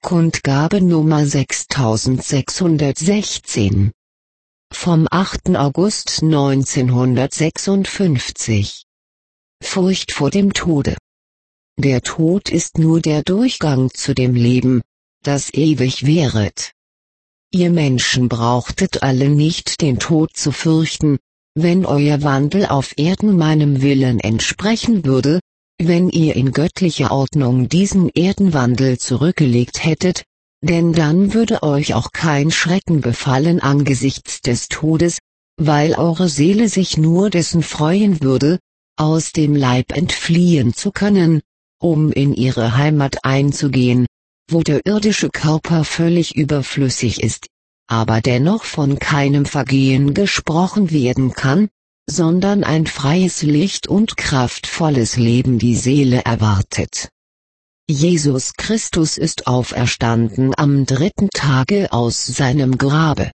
Kundgabe Nummer 6616. Vom 8. August 1956. Furcht vor dem Tode. Der Tod ist nur der Durchgang zu dem Leben, das ewig währet. Ihr Menschen brauchtet alle nicht den Tod zu fürchten, wenn euer Wandel auf Erden meinem Willen entsprechen würde, wenn ihr in göttlicher Ordnung diesen Erdenwandel zurückgelegt hättet, denn dann würde euch auch kein Schrecken befallen angesichts des Todes, weil eure Seele sich nur dessen freuen würde, aus dem Leib entfliehen zu können, um in ihre Heimat einzugehen, wo der irdische Körper völlig überflüssig ist, aber dennoch von keinem Vergehen gesprochen werden kann, sondern ein freies Licht und kraftvolles Leben die Seele erwartet. Jesus Christus ist auferstanden am 3. Tage aus seinem Grabe.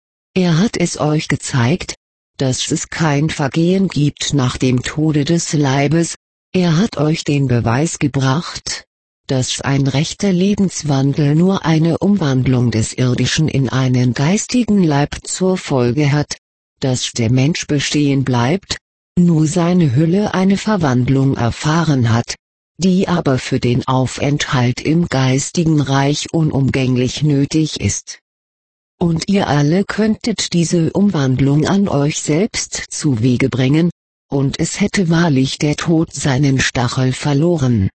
Er hat es euch gezeigt, dass es kein Vergehen gibt nach dem Tode des Leibes, er hat euch den Beweis gebracht, dass ein rechter Lebenswandel nur eine Umwandlung des Irdischen in einen geistigen Leib zur Folge hat, dass der Mensch bestehen bleibt, nur seine Hülle eine Verwandlung erfahren hat, die aber für den Aufenthalt im geistigen Reich unumgänglich nötig ist. Und ihr alle könntet diese Umwandlung an euch selbst zuwege bringen, und es hätte wahrlich der Tod seinen Stachel verloren.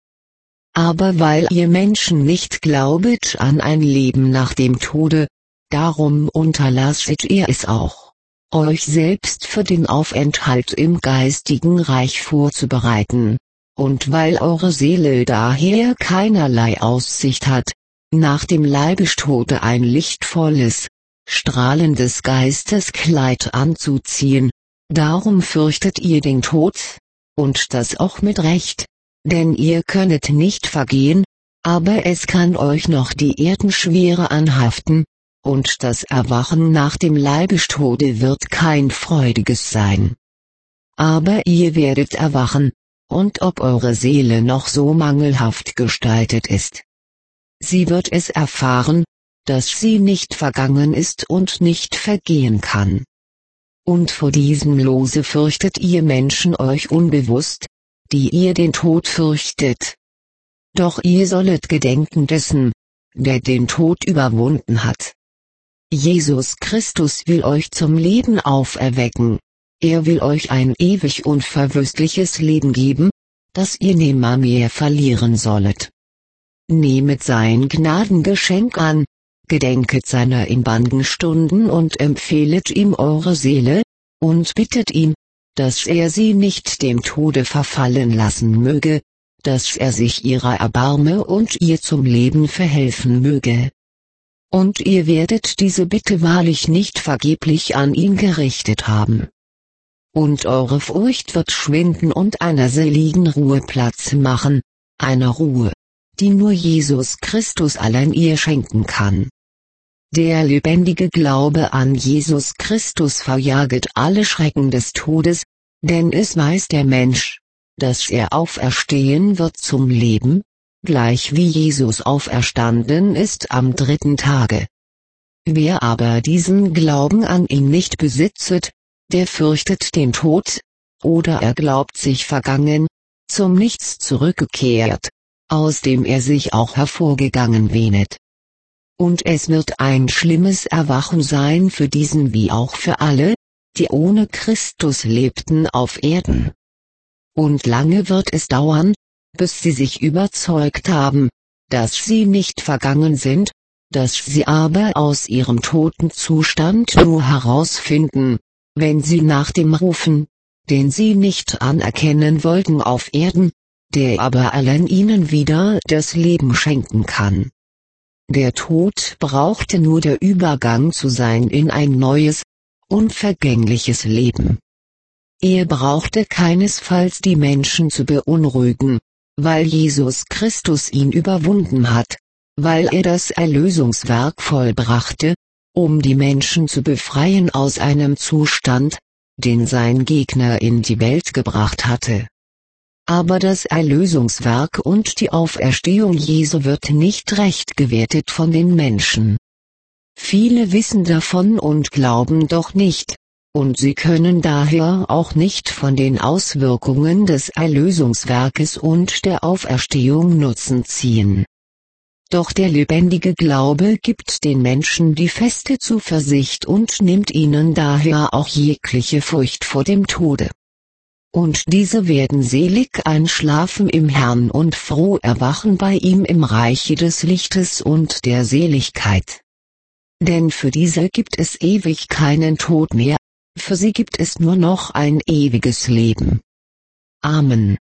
Aber weil ihr Menschen nicht glaubet an ein Leben nach dem Tode, darum unterlasset ihr es auch, euch selbst für den Aufenthalt im geistigen Reich vorzubereiten, und weil eure Seele daher keinerlei Aussicht hat, nach dem Leibestode ein lichtvolles, strahlendes Geisteskleid anzuziehen, darum fürchtet ihr den Tod, und das auch mit Recht, denn ihr könnet nicht vergehen, aber es kann euch noch die Erdenschwere anhaften, und das Erwachen nach dem Leibestode wird kein freudiges sein. Aber ihr werdet erwachen, und ob eure Seele noch so mangelhaft gestaltet ist, sie wird es erfahren, dass sie nicht vergangen ist und nicht vergehen kann. Und vor diesem Lose fürchtet ihr Menschen euch unbewusst, die ihr den Tod fürchtet. Doch ihr sollet gedenken dessen, der den Tod überwunden hat. Jesus Christus will euch zum Leben auferwecken, er will euch ein ewig unverwüstliches Leben geben, das ihr nimmermehr verlieren sollet. Nehmet sein Gnadengeschenk an, gedenket seiner in bangen Stunden und empfehlet ihm eure Seele, und bittet ihn, dass er sie nicht dem Tode verfallen lassen möge, dass er sich ihrer erbarme und ihr zum Leben verhelfen möge. Und ihr werdet diese Bitte wahrlich nicht vergeblich an ihn gerichtet haben. Und eure Furcht wird schwinden und einer seligen Ruhe Platz machen, einer Ruhe, die nur Jesus Christus allein ihr schenken kann. Der lebendige Glaube an Jesus Christus verjaget alle Schrecken des Todes, denn es weiß der Mensch, dass er auferstehen wird zum Leben, gleich wie Jesus auferstanden ist am 3. Tage. Wer aber diesen Glauben an ihn nicht besitzet, der fürchtet den Tod, oder er glaubt sich vergangen, zum Nichts zurückgekehrt, aus dem er sich auch hervorgegangen wähnet. Und es wird ein schlimmes Erwachen sein für diesen wie auch für alle, die ohne Christus lebten auf Erden. Und lange wird es dauern, bis sie sich überzeugt haben, dass sie nicht vergangen sind, dass sie aber aus ihrem toten Zustand nur herausfinden, wenn sie nach dem rufen, den sie nicht anerkennen wollten auf Erden, der aber allen ihnen wieder das Leben schenken kann. Der Tod brauchte nur der Übergang zu sein in ein neues, unvergängliches Leben. Er brauchte keinesfalls die Menschen zu beunruhigen, weil Jesus Christus ihn überwunden hat, weil er das Erlösungswerk vollbrachte, um die Menschen zu befreien aus einem Zustand, den sein Gegner in die Welt gebracht hatte. Aber das Erlösungswerk und die Auferstehung Jesu wird nicht recht gewertet von den Menschen. Viele wissen davon und glauben doch nicht, und sie können daher auch nicht von den Auswirkungen des Erlösungswerkes und der Auferstehung Nutzen ziehen. Doch der lebendige Glaube gibt den Menschen die feste Zuversicht und nimmt ihnen daher auch jegliche Furcht vor dem Tode. Und diese werden selig einschlafen im Herrn und froh erwachen bei ihm im Reiche des Lichtes und der Seligkeit. Denn für diese gibt es ewig keinen Tod mehr, für sie gibt es nur noch ein ewiges Leben. Amen.